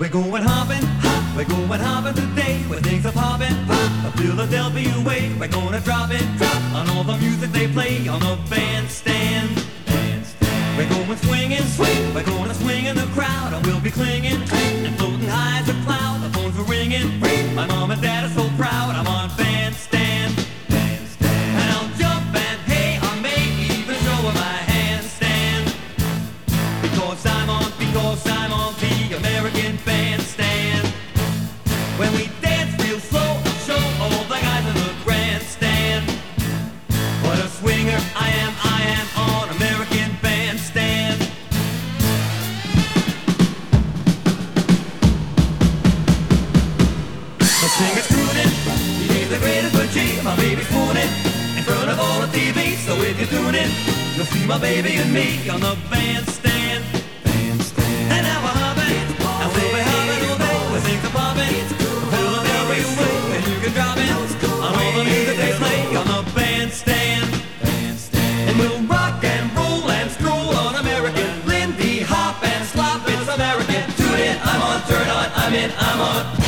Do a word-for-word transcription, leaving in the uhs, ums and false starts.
We're going hopping, hop, we're going hopping today, where things are popping, pop, a Philadelphia way. We're gonna drop it, drop, on all the music they play on the bandstand. bandstand. We're going swinging, swing, we're gonna swing in the crowd, and we'll be clinging, cling, and floating high as a cloud. The phones are ringing, ring, my mom and dad are so proud. I'm on bandstand, bandstand, and I'll jump and hey, I may even show my handstand, because I'm on, because I'm on the American bandstand. When we dance real slow, I'll show all the guys in the grandstand what a swinger I am, I am on American bandstand. The singer's crooning, he gave the greatest for G, my baby's swooning in front of all the T V. So if you're tuning, you'll see my baby and me on the bandstand. Bandstand. And now we're hopping, and we'll be hopping all day, where things are popping, Philadelphia way, and you can drop it on all the music they play on the bandstand. Bandstand. And we'll rock and roll and stroll on American, Lindy Hop and slop, it's American. Tune in, I'm on, turn on, I'm in, I'm on.